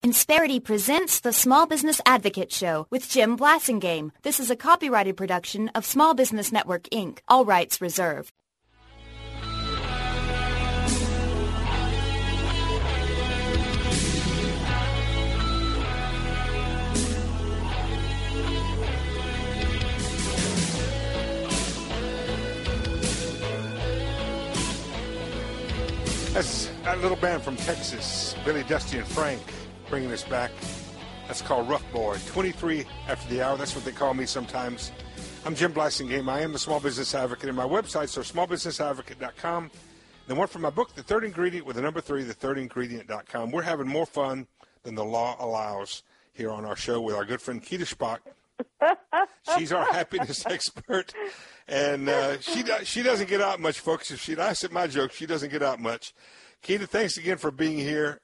Insperity presents the Small Business Advocate Show with Jim Blasingame. This is a copyrighted production of Small Business Network, Inc., all rights reserved. That's that little band from Texas, Billy, Dusty, and Frank, bringing us back. That's called Rough Boy. 23 after the hour. That's what they call me sometimes. I'm Jim Blasingame. I am the Small Business Advocate, and my websites are smallbusinessadvocate.com. The one from my book, The Third Ingredient, with the number 3, thethirdingredient.com. We're having more fun than the law allows here on our show with our good friend Keita Spock. She's our happiness expert, and she doesn't get out much, folks. If she laughs at my jokes, she doesn't get out much. Keita, thanks again for being here.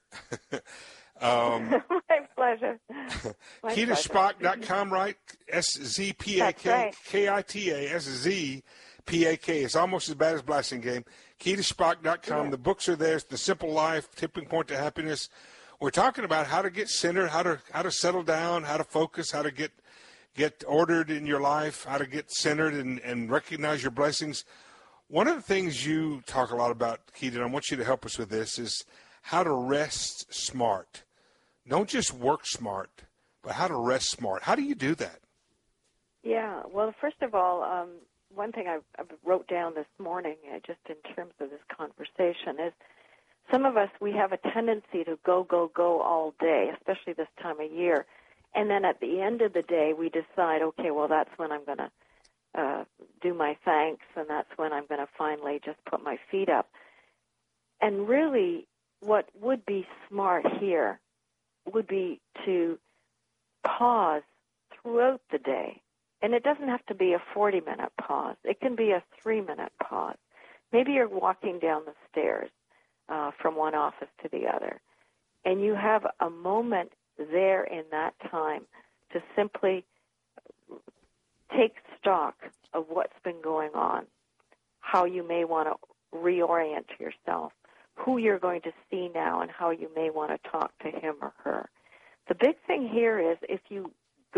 My pleasure. KeitaSpock.com, right? SZPAK, KITA, SZPAK. It's almost as bad as Blasingame. KeitaSpock.com. Yeah. The books are there. It's The Simple Life, Tipping Point to Happiness. We're talking about how to get centered, how to settle down, how to focus, how to get ordered in your life, how to get centered and recognize your blessings. One of the things you talk a lot about, Keita, and I want you to help us with this, is how to rest smart. Don't just work smart, but how to rest smart. How do you do that? Yeah, well, first of all, one thing I wrote down this morning, just in terms of this conversation, is some of us, we have a tendency to go all day, especially this time of year. And then at the end of the day, we decide, okay, well, that's when I'm going to do my thanks, and that's when I'm going to finally just put my feet up. And really, what would be smart here would be to pause throughout the day. And it doesn't have to be a 40-minute pause. It can be a 3-minute pause. Maybe you're walking down the stairs from one office to the other, and you have a moment there in that time to simply take stock of what's been going on, how you may want to reorient yourself, who you're going to see now, and how you may want to talk to him or her. The big thing here is if you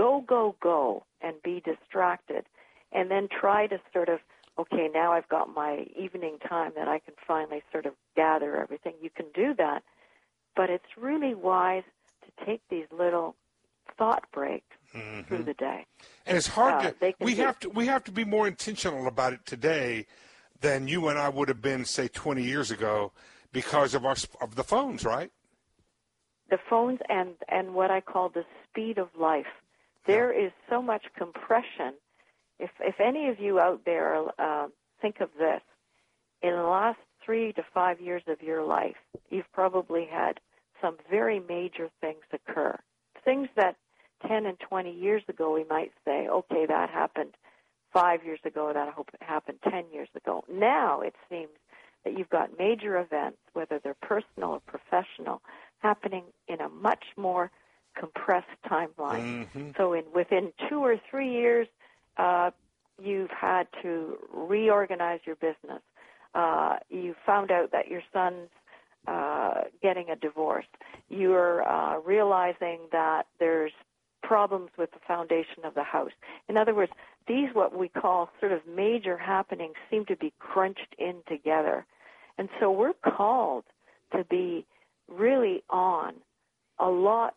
go and be distracted and then try to sort of, okay, now I've got my evening time that I can finally sort of gather everything, you can do that. But it's really wise to take these little thought breaks through the day. And it's hard we have to be more intentional about it today than you and I would have been, say, 20 years ago because of the phones, right? The phones and what I call the speed of life. There is so much compression. If any of you out there think of this, in the last 3 to 5 years of your life, you've probably had some very major things occur. Things that 10 and 20 years ago we might say, okay, that happened 5 years ago, that happened 10 years ago. Now it seems that you've got major events, whether they're personal or professional, happening in a much more compressed timeline. So within 2 or 3 years, you've had to reorganize your business. You found out that your son's getting a divorce. You're realizing that there's problems with the foundation of the house. In other words, these what we call sort of major happenings seem to be crunched in together. And so we're called to be really on a lot,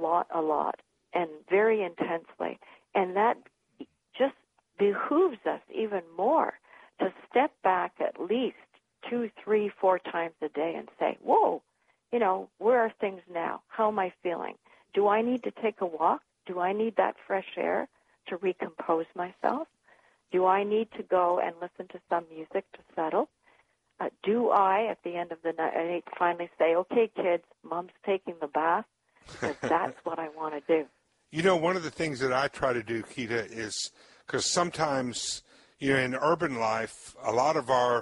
and very intensely. And that just behooves us even more to step back at least 2, 3, 4 times a day and say, whoa, where are things now? How am I feeling? Do I need to take a walk? Do I need that fresh air to recompose myself? Do I need to go and listen to some music to settle? Do I, at the end of the night, finally say, okay, kids, Mom's taking the bath, because that's what I want to do? One of the things that I try to do, Keita, is because sometimes, in urban life, a lot of our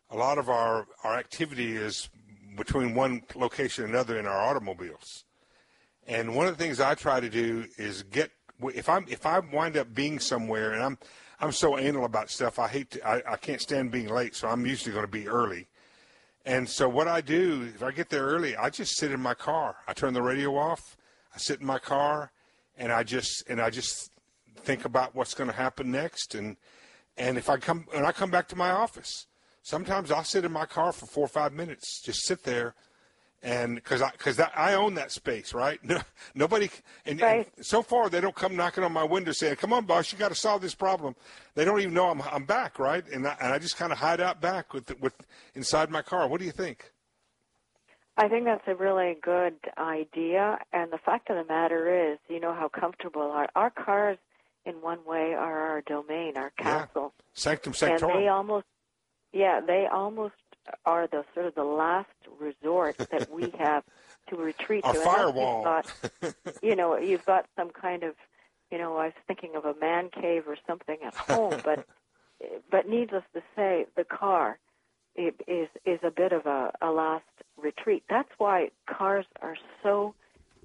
activity is between one location and another in our automobiles. And one of the things I try to do is if I wind up being somewhere, and I'm so anal about stuff, I can't stand being late, so I'm usually going to be early. And so what I do, if I get there early, I just sit in my car. I turn the radio off. I sit in my car, and I just think about what's going to happen next. And if I come back to my office, sometimes I'll sit in my car for 4 or 5 minutes, just sit there. And because I own that space, right? Nobody, and so far they don't come knocking on my window saying, "Come on, boss, you got to solve this problem." They don't even know I'm back, right? And I just kind of hide out back with inside my car. What do you think? I think that's a really good idea. And the fact of the matter is, you know how comfortable our cars, in one way, are our domain, our castle. Yeah. Sanctum sanctorum. And they almost are the sort of the last resort that we have to retreat Our to. firewall. You've got some kind of, I was thinking of a man cave or something at home, but needless to say, the car is a bit of a last retreat. That's why cars are so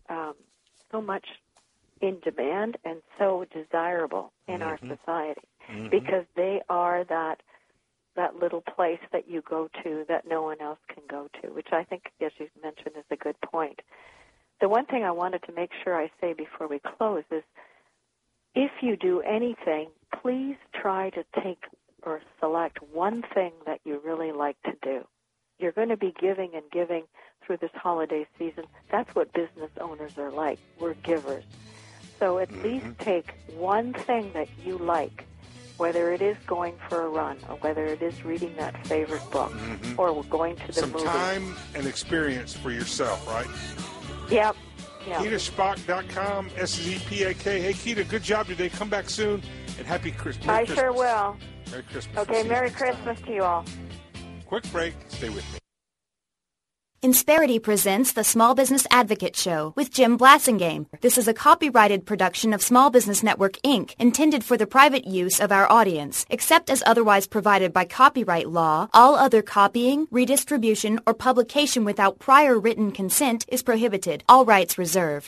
much in demand and so desirable in our society, because they are that little place that you go to that no one else can go to, which I think, as you mentioned, is a good point. The one thing I wanted to make sure I say before we close is, if you do anything, please try to take or select one thing that you really like to do. You're going to be giving and giving through this holiday season. That's what business owners are like. We're givers. So at least take one thing that you like, whether it is going for a run, or whether it is reading that favorite book, or going to the movie. Some time and experience for yourself, right? Yep. KeitaSpak.com, SZPAK. Hey, Keita, good job today. Come back soon, and happy Christmas. I sure will. Merry Christmas. Okay, Merry Christmas to you all. Quick break. Stay with me. Insperity presents the Small Business Advocate Show with Jim Blasingame. This is a copyrighted production of Small Business Network, Inc., intended for the private use of our audience. Except as otherwise provided by copyright law, all other copying, redistribution, or publication without prior written consent is prohibited. All rights reserved.